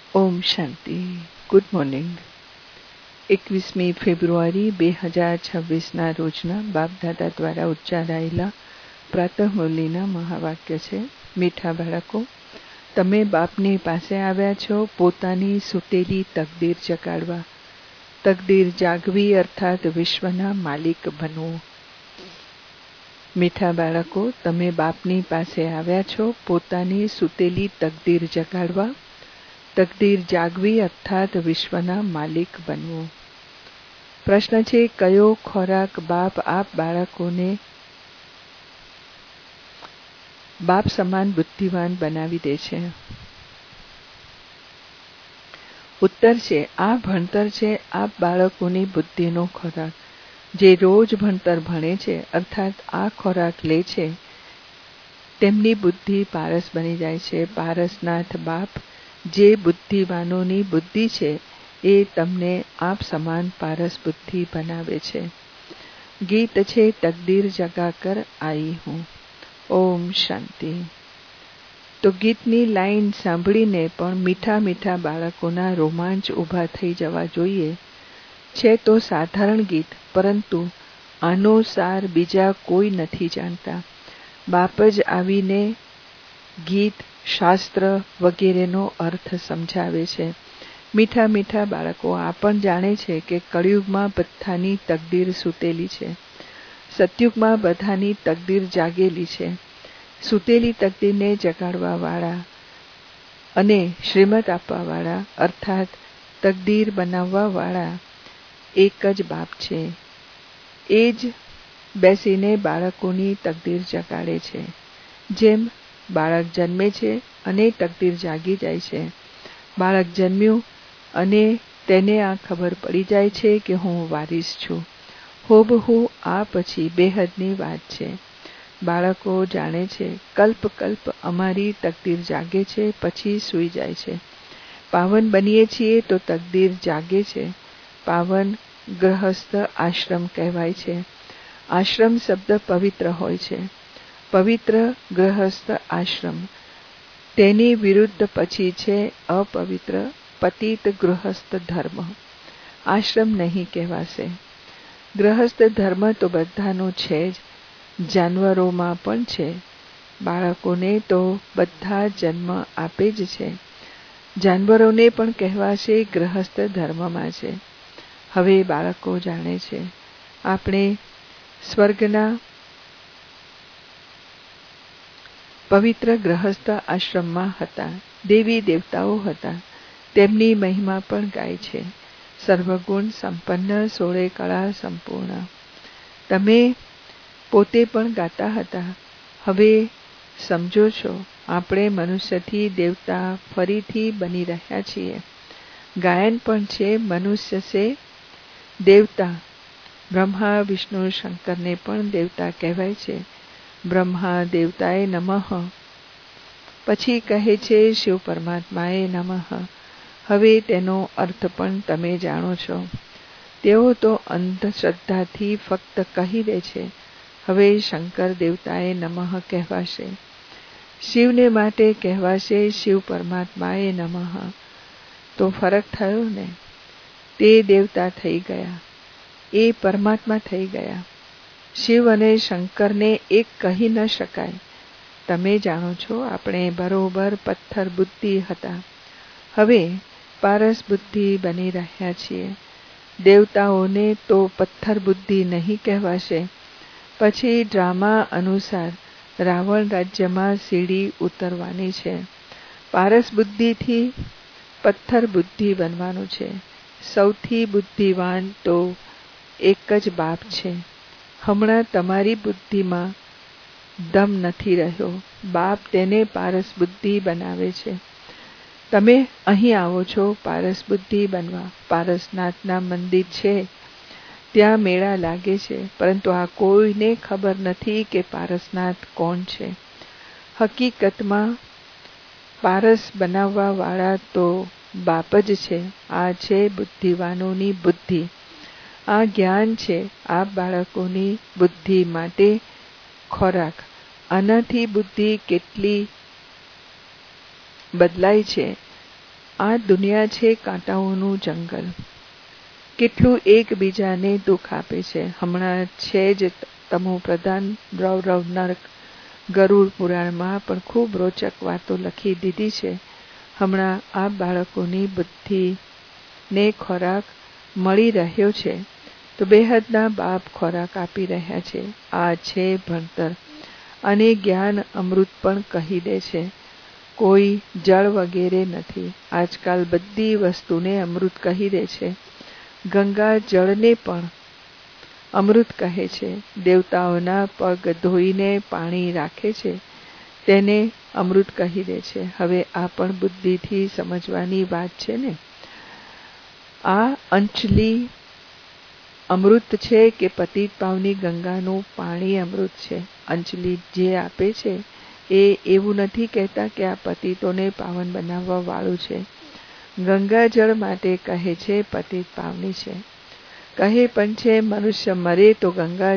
ઓમ શાંતિ. Good morning. 21મી ફેબ્રુઆરી 2026ના રોજના બાપદાદા દ્વારા ઉચ્ચારાયેલા પ્રાતઃ મુરલીના મહાવાક્ય છે. મીઠા બાળકો, તમે બાપની પાસે આવ્યા છો પોતાની સૂતેલી તકદીર જગાડવા. તકદીર જાગવી અર્થાત વિશ્વના માલિક બનવું. મીઠા બાળકો, તમે બાપની પાસે આવ્યા છો પોતાની સૂતેલી તકદીર જગાડવા. તકદીર જાગવી અર્થાત વિશ્વના માલિક બનવું. પ્રશ્ન છે, કયો ખોરાક બાપ બાળકોને બાપ સમાન બુદ્ધિવાન બનાવી દે છે? ઉત્તર છે, આ ભણતર છે આપ બાળકોની બુદ્ધિનો ખોરાક. જે રોજ ભણતર ભણે છે અર્થાત આ ખોરાક લે છે તેમની બુદ્ધિ પારસ બની જાય છે. પારસનાથ બાપ જે બુદ્ધિવાનોની બુદ્ધિ છે એ તમને આપ સમાન પારસ બુદ્ધિ બનાવે છે. ગીત છે, તકદીર જગાકર આઈ હું. ઓમ શાંતિ. તો ગીતની લાઈન સાંભળીને પણ મીઠા મીઠા બાળકોના રોમાંચ ઊભા થઈ જવા જોઈએ. છે તો સાધારણ ગીત, પરંતુ આનો સાર બીજા કોઈ નથી જાણતા. બાપ જ આવીને ગીત, શાસ્ત્ર વગેરેનો અર્થ સમજાવે છે. મીઠા મીઠા બાળકો આ પણ જાણે છે કે કળિયુગમાં બધાની તકદીર સૂતેલી છે, સતયુગમાં બધાની તકદીર જાગેલી છે. સૂતેલી તકદીરને જગાડવા વાળા અને શ્રીમત આપવા વાળા અર્થાત તકદીર બનાવવા વાળા એક જ બાપ છે. એ જ બેસીને બાળકોની તકદીર જગાડે છે. જેમ બાળક જન્મે છે અને તકદીર જાગી જાય છે. બાળક જન્મ્યું અને તેને આ ખબર પડી જાય છે કે હું વારીસ છું. હોબહુ આ પછી બેહદની વાત છે. બાળકો જાણે છે કલ્પ કલ્પ અમારી તકદીર જાગે છે પછી સૂઈ જાય છે. પાવન બનીએ છીએ તો તકદીર જાગે છે. પાવન ગૃહસ્થ આશ્રમ કહેવાય છે. આશ્રમ શબ્દ પવિત્ર હોય છે. પવિત્ર ગૃહસ્થ આશ્રમ. તેની વિરુદ્ધ પછી છે અપવિત્ર પતિત ગૃહસ્થ ધર્મ. આશ્રમ નહીં કહેવાશે. ગૃહસ્થ ધર્મ તો બધાનો છે જ, જાનવરોમાં પણ છે. બાળકોને તો બધા જન્મ આપે જ છે. જાનવરોને પણ કહેવાશે ગૃહસ્થ ધર્મમાં છે. હવે બાળકો જાણે છે આપણે સ્વર્ગના પવિત્ર ગૃહસ્થ આશ્રમમાં હતા. દેવી દેવતાઓ હતા. તેમની મહિમા પણ ગાય છે. સર્વગુણ સંપન્ન, 16 કળા સંપૂર્ણ. તમે પોતે પણ ગાતા હતા. હવે સમજો છો આપણે મનુષ્યથી દેવતા ફરીથી બની રહ્યા છીએ. ગાયન પણ છે, મનુષ્ય સે દેવતા. બ્રહ્મા વિષ્ણુ શંકરને પણ દેવતા કહેવાય છે. બ્રહ્મા દેવતાએ નમઃ. પછી કહે છે શિવ પરમાત્માએ નમઃ. હવે તેનો અર્થ પણ તમે જાણો છો. તેઓ તો અંધશ્રદ્ધાથી ફક્ત કહી દે છે. હવે શંકર દેવતાએ નમઃ કહેવાશે. શિવને માટે કહેવાશે શિવ પરમાત્માએ નમઃ. તો ફરક થયો ને? તે દેવતા થઈ ગયા, એ પરમાત્મા થઈ ગયા. શિવ અને શંકરને એક કહી ન શકાય. તમે જાણો છો આપણે બરોબર પથ્થર બુદ્ધિ હતા. હવે પારસ બુદ્ધિ બની રહ્યા છીએ. દેવતાઓને તો પથ્થર બુદ્ધિ નહીં કહેવાશે. પછી ડ્રામા અનુસાર રાવણ રાજ્યમાં સીડી ઉતરવાની છે. પારસ બુદ્ધિથી પથ્થર બુદ્ધિ બનવાનું છે. સૌથી બુદ્ધિવાન તો એક જ બાપ છે. હમણાં તમારી બુદ્ધિમાં દમ નથી રહ્યો. બાપ તેને પારસ બુદ્ધિ બનાવે છે. તમે અહીં આવો છો પારસ બુદ્ધિ બનવા. પારસનાથના મંદિર છે, ત્યાં મેળા લાગે છે, પરંતુ આ કોઈને ખબર નથી કે પારસનાથ કોણ છે. હકીકતમાં પારસ બનાવવા વાળા તો બાપ જ છે. આ છે બુદ્ધિવાનોની બુદ્ધિ. આ જ્ઞાન છે આ બાળકોની બુદ્ધિ માટે ખોરાક. આનાથી બુદ્ધિ કેટલી બદલાય છે આ દુનિયા છે કાંટાઓનું જંગલ. કેટલું એકબીજાને દુઃખ આપે છે. હમણાં છે જ તમો પ્રધાન રવરવનાર ગરુડ પુરાણમાં પણ ખૂબ રોચક વાતો લખી દીધી છે. હમણાં આ બાળકોની બુદ્ધિને ખોરાક મળી રહ્યો છે તો બેહદના બાપ ખોરાક આપી રહ્યા છે. આ છે ભણતર. અને જ્ઞાન અમૃત પણ કહી દે છે. કોઈ જળ વગેરે નથી. આજકાલ બધી વસ્તુને અમૃત કહી દે છે. ગંગા જળને પણ અમૃત કહે છે. દેવતાઓના પગ ધોઈને પાણી રાખે છે તેને અમૃત કહી દે છે. હવે આ પણ બુદ્ધિથી સમજવાની વાત છે ને. આ અંજલિ અમૃત છે કે પતિત પાવની ગંગાનું પાણી અમૃત છે. અંજલિ જે આપે છે એ એવું નથી કહેતા કે આ પતિતોને પાવન બનાવવા વાળું છે. ગંગાજળ માટે કહે છે પતિત પાવની છે. કહે પણ છે મનુષ્ય મરે તો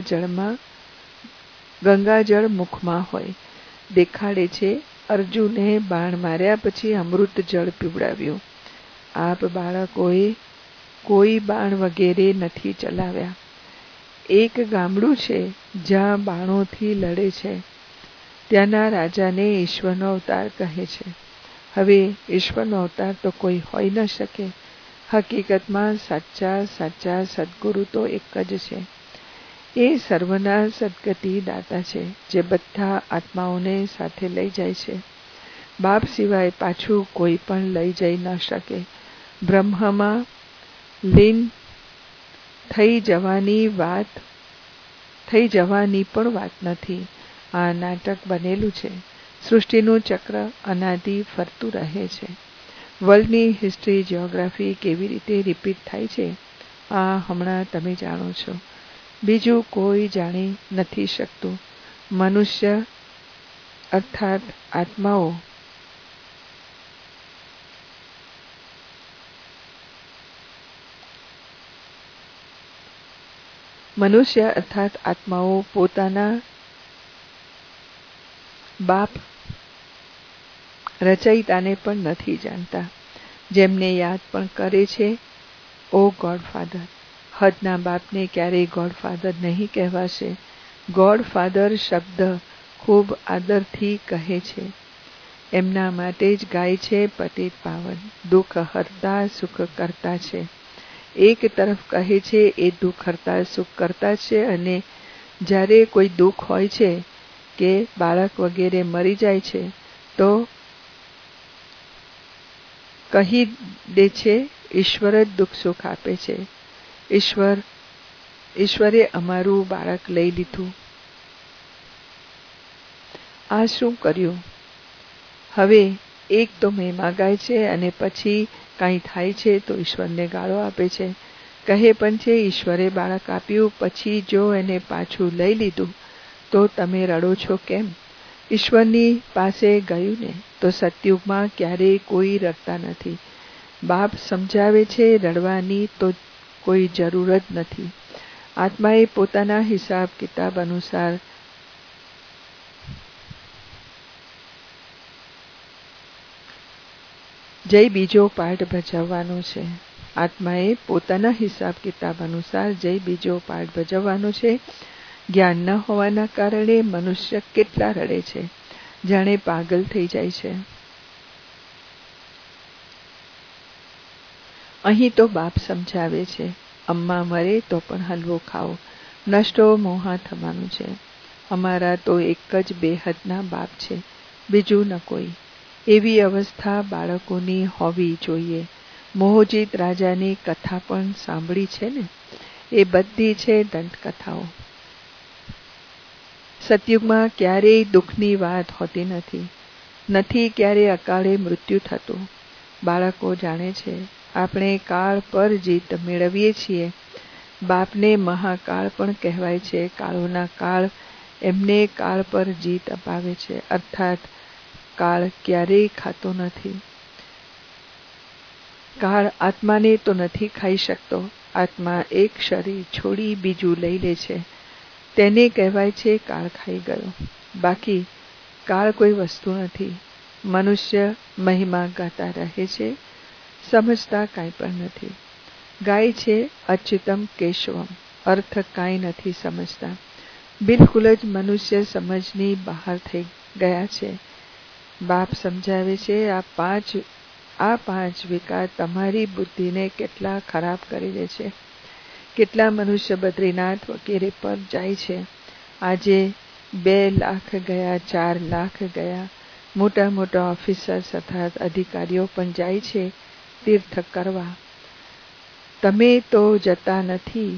ગંગાજળ મુખમાં હોય. દેખાડે છે અર્જુને બાણ માર્યા પછી અમૃત જળ પીવડાવ્યું. આપ બાળકોએ કોઈ બાણ વગેરે નથી ચલાવ્યા. એક ગામડું છે જ્યાં બાણોથી લડે છે. ત્યાંના રાજાને ઈશ્વરનો અવતાર કહે છે. હવે ઈશ્વરનો અવતાર તો કોઈ હોઈ ન શકે. હકીકતમાં સાચા સદગુરુ તો એક જ છે. એ સર્વના સદગતિ દાતા છે જે બધા આત્માઓને સાથે લઈ જાય છે. બાપ સિવાય પાછું કોઈ પણ લઈ જઈ ન શકે. બ્રહ્મમાં લીન થઈ જવાની પણ વાત નથી. આ નાટક બનેલું છે. સૃષ્ટિનું ચક્ર અનાદિ ફરતું રહે છે. વર્લ્ડની હિસ્ટ્રી જિયોગ્રાફી કેવી રીતે રિપીટ થાય છે આ હમણાં તમે જાણો છો. બીજું કોઈ જાણી નથી શકતું. મનુષ્ય અર્થાત આત્માઓ પોતાના બાપ રચયિતાને પણ નથી જાણતા. જેમને યાદ પણ કરે છે ઓ ગોડફાધર. હદના બાપને ક્યારેય ગોડફાધર નહીં કહેવાશે. ગોડફાધર શબ્દ ખૂબ આદરથી કહે છે. એમના માટે જ ગાય છે પતિત પાવન. દુઃખ હરતા સુખ કરતા છે. એક તરફ કહે છે એ દુઃખ હરતા સુખ કરતા છે અને જ્યારે કોઈ દુઃખ હોય છે કે બાળક વગેરે મરી જાય છે તો કહી દે છે ઈશ્વર જ દુઃખ સુખ આપે છે. ઈશ્વરે અમારું બાળક લઈ લીધું. આ શું કર્યું? હવે એક તો મહિમા ગાય છે અને પછી કાંઈ થાય છે તો ઈશ્વરને ગાળો આપે છે. કહે પણ છે ઈશ્વરે બાળક આપ્યું પછી જો એને પાછું લઈ લીધું તો તમે રડો છો કેમ? ઈશ્વરની પાસે ગયું ને તો સતયુગમાં ક્યારેય કોઈ રડતા નથી. બાપ સમજાવે છે રડવાની તો કોઈ જરૂર જ નથી. આત્માએ પોતાના હિસાબ કિતાબ અનુસાર જય બીજો પાઠ ભજવવાનો છે. આત્માએ પોતાના હિસાબ કિતાબ અનુસાર જય બીજો પાઠ ભજવવાનો છે. જ્ઞાન ન હોવાના કારણે મનુષ્ય કેટલા રડે છે, જાણે પાગલ થઈ જાય છે. અહીં તો બાપ સમજાવે છે અમ્મા મરે તો પણ હલવો ખાઓ, નષ્ટો મોહા થવાનું છે. અમારા તો એક જ બેહદના બાપ છે, બીજું ન કોઈ. એવી અવસ્થા બાળકોની હોવી જોઈએ. મોહજીત રાજાની કથા પણ સાંભળી છે ને. એ બધી છે દંતકથાઓ. સતયુગમાં ક્યારેય દુઃખની વાત હોતી નથી ક્યારે અકાળે મૃત્યુ થતું. બાળકો જાણે છે આપણે કાળ પર જીત મેળવીએ છીએ. બાપને મહાકાળ પણ કહેવાય છે. કાળોના કાળ એમને કાળ પર જીત અપાવે છે. અર્થાત કાળ ક્યારેય ખાતો નથી. કાળ આત્માને તો નથી ખાઈ શકતો. આત્મા એક શરીર છોડી બીજું લઈ લે છે તેને કહેવાય છે કાળ ખાઈ ગયો. બાકી કાળ કોઈ વસ્તુ નથી. મનુષ્ય મહિમા ગાતા રહે છે. સમજતા કાંઈ પણ નથી. ગાય છે અચ્યુતમ કેશવમ, અર્થ કાંઈ નથી સમજતા. બિલકુલ જ મનુષ્ય સમજની બહાર થઈ ગયા છે. બાપ સમજાવે છે આ પાંચ વિકાર તમારી બુદ્ધિને કેટલા ખરાબ કરી દે છે. કેટલા મનુષ્ય બદ્રીનાથ વગેરે પર જાય છે. આજે 2 લાખ ગયા, 4 લાખ ગયા. મોટા મોટા ઓફિસર્સ અર્થાત અધિકારીઓ પણ જાય છે તીર્થ કરવા. તમે તો જતા નથી.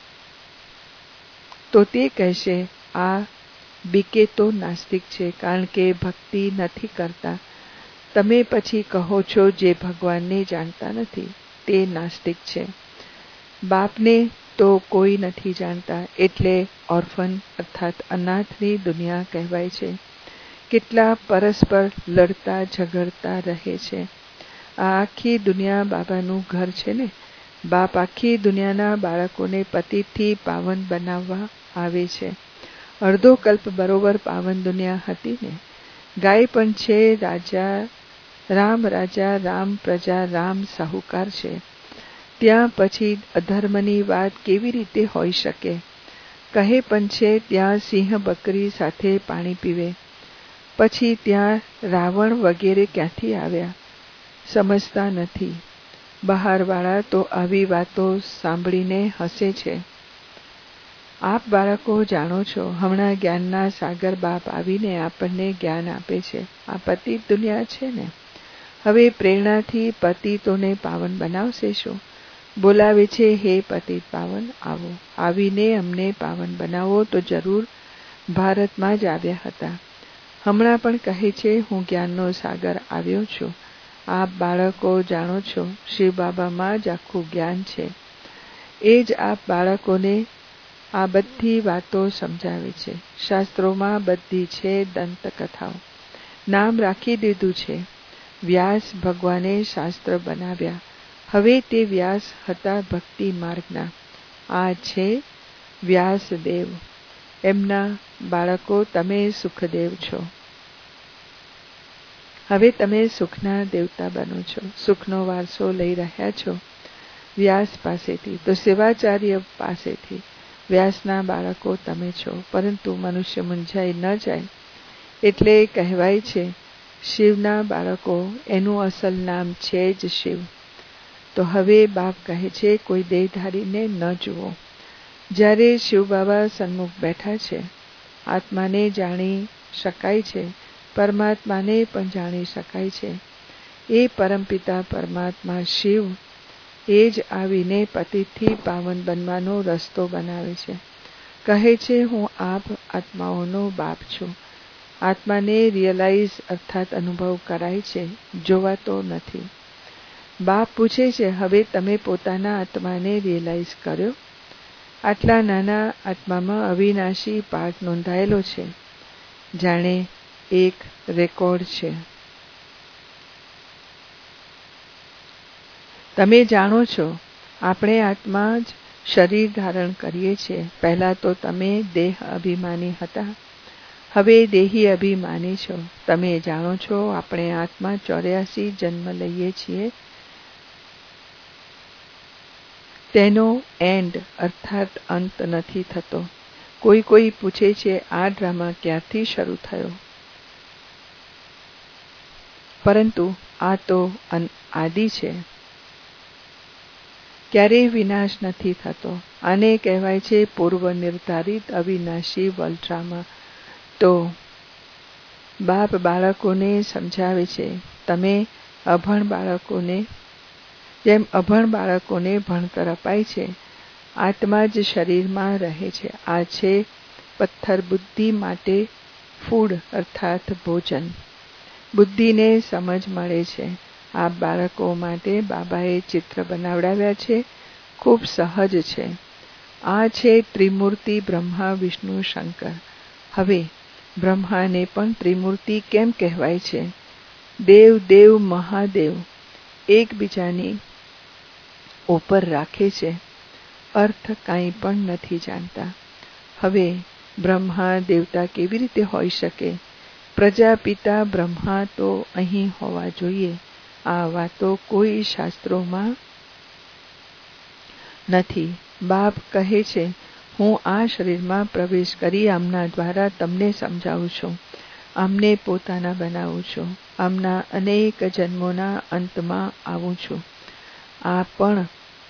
તો તે કહેશે આ બીકે તો નાસ્તિક છે, કારણ કે ભક્તિ નથી કરતા. તમે પછી કહો છો જે ભગવાનને જાણતા નથી તે નાસ્તિક છે. બાપને તો કોઈ નથી જાણતા, એટલે ઓર્ફન અર્થાત અનાથની દુનિયા કહેવાય છે. કેટલા પરસ્પર લડતા ઝઘડતા રહે છે. આ આખી દુનિયા બાબાનું ઘર છે ને. બાપ આખી દુનિયાના બાળકોને પતિતથી પાવન બનાવવા આવે છે. અડધો કલ્પ બરોબર પાવન દુનિયા હતી ને. ગાય પણ છે રામ રાજા, રામ પ્રજા, રામ સાહુકાર છે. ત્યાં પછી અધર્મની વાત કેવી રીતે હોઈ શકે? કહે પણ છે ત્યાં સિંહ બકરી સાથે પાણી પીવે. પછી ત્યાં રાવણ વગેરે ક્યાંથી આવ્યા? સમજતા નથી. બહારવાળા તો આવી વાતો સાંભળીને હસે છે. આપ બાળકો જાણો છો, હમણાં જ્ઞાનના સાગર બાપ આવીને આપણને જ્ઞાન આપે છે. આ પતિત દુનિયા છે ને. હવે પ્રેરણાથી પતિતોને પાવન બનાવશે શું? બોલાવે છે હે પતિત પાવન આવો, આવીને અમને પાવન બનાવો. તો જરૂર ભારતમાં જ આવ્યા હતા. હમણાં પણ કહે છે હું જ્ઞાનનો સાગર આવ્યો છું. આપ બાળકો જાણો છો શિવ બાબામાં જ આખું જ્ઞાન છે. એ જ આપ બાળકોને આ બધી વાતો સમજાવે છે. શાસ્ત્રોમાં બધી છે દંતકથાઓ. નામ રાખી દીધું છે. વ્યાસ ભગવાને શાસ્ત્ર બનાવ્યા. હવે તે વ્યાસ હતા ભક્તિ માર્ગના. આ છે વ્યાસદેવ. એમના બાળકો તમે સુખદેવ છો. હવે તમે સુખના દેવતા બનો છો. સુખનો વારસો લઈ રહ્યા છો વ્યાસ પાસેથી, તો શિવાચાર્ય પાસેથી. વ્યાસના બાળકો તમે છો. પરંતુ મનુષ્ય મૂંઝાઈ ન જાય એટલે કહેવાય છે શિવના બાળકો. એનું અસલ નામ છે જ શિવ. તો હવે બાપ કહે છે કોઈ દેહધારીને ન જુઓ. જ્યારે શિવ બાબા સન્મુખ બેઠા છે, આત્માને જાણી શકાય છે, પરમાત્માને પણ જાણી શકાય છે. એ પરમપિતા પરમાત્મા શિવ એ જ આવીને પતિતથી પાવન બનવાનો રસ્તો બનાવે છે. કહે છે હું આપ આત્માઓનો બાપ છું. આત્માને રિયલાઇઝ અર્થાત અનુભવ કરાય છે, જોવાતો નથી. બાપ પૂછે છે હવે તમે પોતાના આત્માને રિયલાઇઝ કર્યો? આટલા નાના આત્મામાં અવિનાશી પાઠ નોંધાયેલો છે, જાણે એક રેકોર્ડ છે. તમે જાણો છો આપણે આત્મા જ શરીર ધારણ કરીએ છીએ. પહેલા તો તમે દેહ અભિમાની હતા, હવે દેહી અભિમાની છો. તમે જાણો છો આપણે આત્મા 84 જન્મ લઈએ છીએ. તેનો એન્ડ અર્થાત અંત નથી થતો. કોઈ પૂછે છે આ ડ્રામા ક્યારથી શરૂ થયો? પરંતુ આ તો આદિ છે, ક્યારેય વિનાશ નથી થતો. આને કહેવાય છે પૂર્વ નિર્ધારિત અવિનાશી વલડ્રામા. તો બાપ બાળકોને સમજાવે છે તમે અભણ બાળકોને, જેમ અભણ બાળકોને ભણતર અપાય છે, આત્મા જ શરીરમાં રહે છે. આ છે પથ્થર બુદ્ધિ માટે ફૂડ અર્થાત ભોજન. બુદ્ધિને સમજ મળે છે. આ બાળકો માટે બાબાએ ચિત્ર બનાવડાવ્યા છે, ખૂબ સહજ છે. આ છે ત્રિમૂર્તિ બ્રહ્મા વિષ્ણુ શંકર. હવે બ્રહ્માને પણ ત્રિમૂર્તિ કેમ કહેવાય છે? દેવ દેવ મહાદેવ એકબીજાની ઉપર રાખે છે. અર્થ કાંઈ પણ નથી જાણતા. હવે બ્રહ્મા દેવતા કેવી રીતે હોઈ શકે? પ્રજાપિતા બ્રહ્મા તો અહીં હોવા જોઈએ. આ વાતો કોઈ શાસ્ત્રોમાં નથી. બાપ કહે છે, હું આ શરીરમાં પ્રવેશ કરી આમના દ્વારા તમને સમજાવું છું, આમને પોતાના બનાવું છું, આમના અનેક જન્મોના અંતમાં આવું છું. આ પણ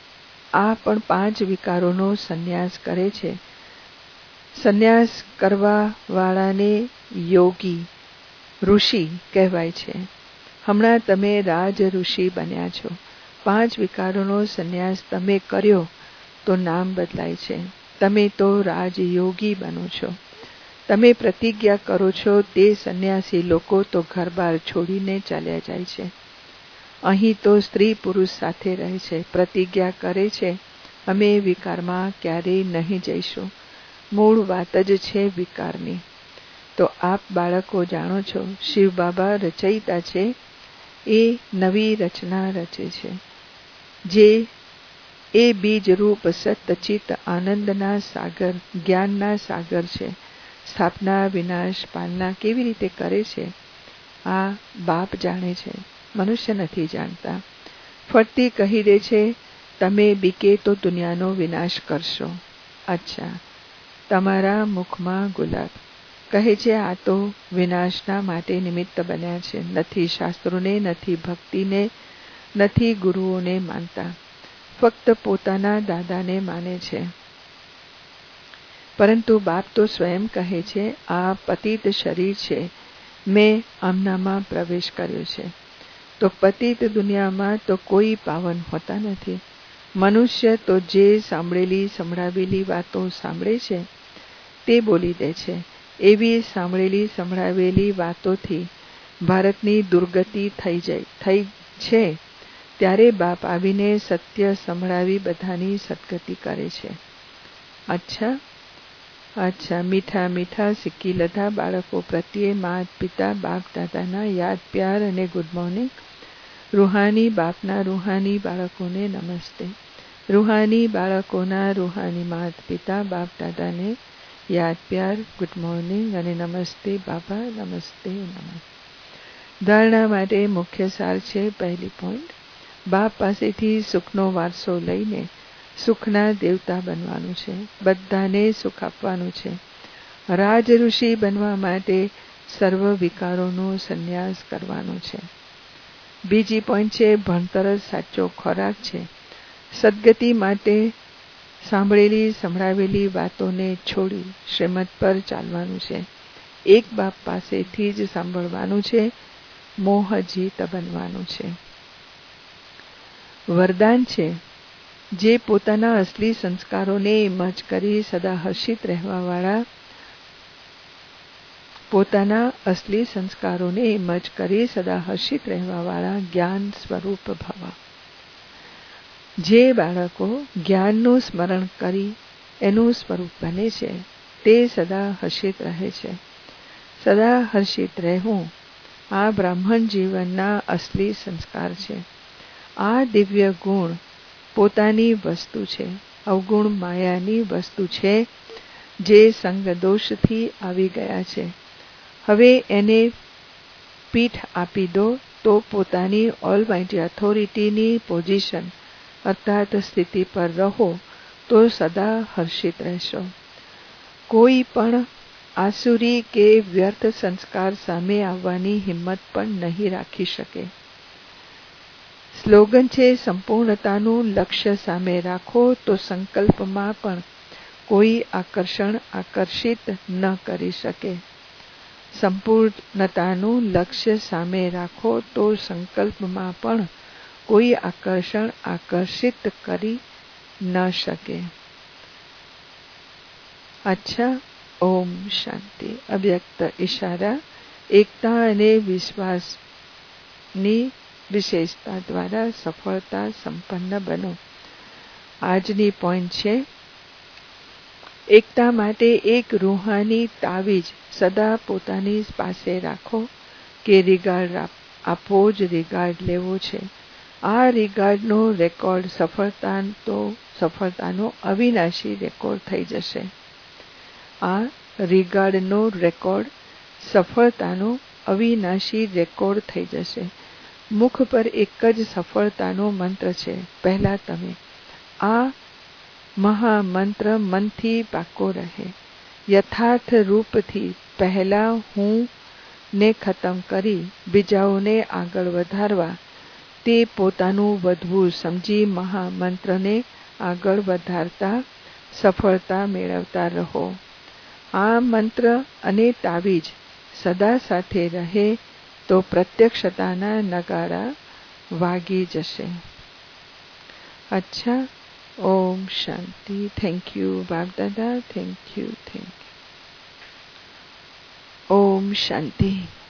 5 વિકારોનો સંન્યાસ કરે છે. સંન્યાસ કરવા વાળાને યોગી ઋષિ કહેવાય છે. હમણાં તમે રાજ ઋષિ બન્યા છો. 5 વિકારોનો સંન્યાસ તમે કર્યો તો નામ બદલાય છે. તમે તો રાજયોગી બનો છો. તમે પ્રતિજ્ઞા કરો છો તે સંન્યાસી લોકો તો ઘર-બાર છોડીને ચાલ્યા જાય છે. અહીં તો સ્ત્રી પુરુષ સાથે રહે છે. પ્રતિજ્ઞા કરે છે, અમે વિકારમાં ક્યારેય નહીં જઈશું. મૂળ વાત જ છે વિકારની. તો આપ બાળકો જાણો છો, શિવ બાબા રચયિતા છે. એ નવી રચના રચે છે, જે એ બીજ રૂપ સતચિત આનંદના સાગર, જ્ઞાનના સાગર છે. સ્થાપના, વિનાશ, પાલના કેવી રીતે કરે છે આ બાપ જાણે છે, મનુષ્ય નથી જાણતા. ફરતી કહી દે છે, તમે બીકે તો દુનિયાનો વિનાશ કરશો. અચ્છા, તમારા મુખમાં ગુલાબ. કહે છે આ તો વિનાશના માટે નિમિત્ત બન્યા છે. નથી શાસ્ત્રોને, નથી ભક્તિને, નથી ગુરુઓને માનતા. ફક્ત પોતાના દાદાને માને છે. પરંતુ બાપ તો સ્વયં કહે છે, આ પતિત શરીર છે, મેં આમનામાં પ્રવેશ કર્યો છે. તો પતિત દુનિયામાં તો કોઈ પાવન હોતા નથી. મનુષ્ય તો જે સાંભળેલી સંભળાવેલી વાતો સાંભળે છે તે બોલી દે છે. એવી સાંભળેલી સંભળાવેલી વાતોથી ભારતની દુર્ગતિ થઈ છે. ત્યારે બાપ આવીને સત્ય સંભળાવી બધાની સદગતિ કરે છે. અચ્છા, મીઠા મીઠા સિક્કી લધા બાળકો પ્રત્યે માત પિતા બાપ દાદાના યાદ, પ્યાર અને ગુડ મોર્નિંગ. રૂહાની બાપના રૂહાની બાળકોને નમસ્તે. રૂહાની બાળકોના રૂહાની માત પિતા બાપ દાદાને યાદ, પ્યાર, ગુડ મોર્નિંગ અને નમસ્તે બાબા, નમસ્તે નમસ્તે. ધારણા માટે મુખ્ય સાર છે. પહેલી પોઈન્ટ, બાપ પાસેથી સુખનો વારસો લઈને સુખના દેવતા બનવાનું છે. બધાને સુખ આપવાનું છે. રાજ ઋષિ બનવા માટે સર્વ વિકારોનો સંન્યાસ કરવાનો છે. બીજી પોઈન્ટ છે, ભણતર જ સાચો ખોરાક છે. સદગતિ માટે સાંભળેલી સંભળાવેલી વાતોને છોડી શ્રીમત પર ચાલવાનું છે. એક બાપ પાસેથી જ સાંભળવાનું છે. મોહજીત બનવાનું છે. વરદાન છે, જે પોતાના અસલી સંસ્કારોને મચ કરી સદા હર્ષિત રહેવાવાળા, પોતાના અસલી સંસ્કારોને મચ કરી સદા હર્ષિત રહેવાવાળા જ્ઞાન સ્વરૂપ ભવ. જે બાળકો જ્ઞાનનું સ્મરણ કરી એનું સ્વરૂપ બને છે તે સદા હર્ષિત રહે છે. સદા હર્ષિત રહેવું આ બ્રાહ્મણ જીવનના અસલી સંસ્કાર છે. આ દિવ્ય ગુણ પોતાની વસ્તુ છે. અવગુણ માયાની વસ્તુ છે, જે સંગ દોષથી આવી ગયા છે. હવે એને પીઠ આપી દો તો પોતાની ઓલમાઇટી ઓથોરિટીની પોઝિશન અર્થાત સ્થિતિ પર રહો તો સદા હર્ષિત રહેશો. કોઈ પણ આસુરી કે વ્યર્થ સંસ્કાર સામે આવવાની હિંમત પણ નહીં રાખી શકે. સ્લોગન છે, સંપૂર્ણતાનું લક્ષ્ય સામે રાખો તો સંકલ્પમાં પણ કોઈ આકર્ષિત ન કરી શકે. સંપૂર્ણતાનું લક્ષ્ય સામે રાખો તો સંકલ્પમાં પણ કોઈ આકર્ષિત કરી ન શકે. અચ્છા, ઓમ શાંતિ. અવ્યક્ત ઈશારા. એકતા અને વિશ્વાસની વિશેષતા દ્વારા સફળતા સંપન્ન બનો. આજની પોઈન્ટ છે, એકતા માટે એક રૂહાની તાવીજ સદા પોતાની પાસે રાખો કે રિગાર્ડ આપવો જ રિગાર્ડ લેવો છે. આ રિગાર્ડનો રેકોર્ડ સફળતાનો અવિનાશી રેકોર્ડ થઈ જશે. આ રિગાર્ડનો રેકોર્ડ સફળતાનો અવિનાશી રેકોર્ડ થઈ જશે. મુખ પર એક જ સફળતાનો મંત્ર છે. પહેલા તમે આ મહામંત્ર મનથી પાકો રહે. યથાર્થ રૂપથી પહેલા હું ને ખતમ કરી બીજાઓને આગળ વધારવા તે પોતાનું વધવું સમજી મહામંત્રને આગળ વધારતા સફળતા મેળવતા રહો. આ મંત્ર અને તાવીજ સદા સાથે રહે તો પ્રત્યક્ષતાના નગારા વાગી જશે. અચ્છા, ઓમ શાંતિ. થેન્ક યુ બાપ દાદા. Thank you. ઓમ શાંતિ.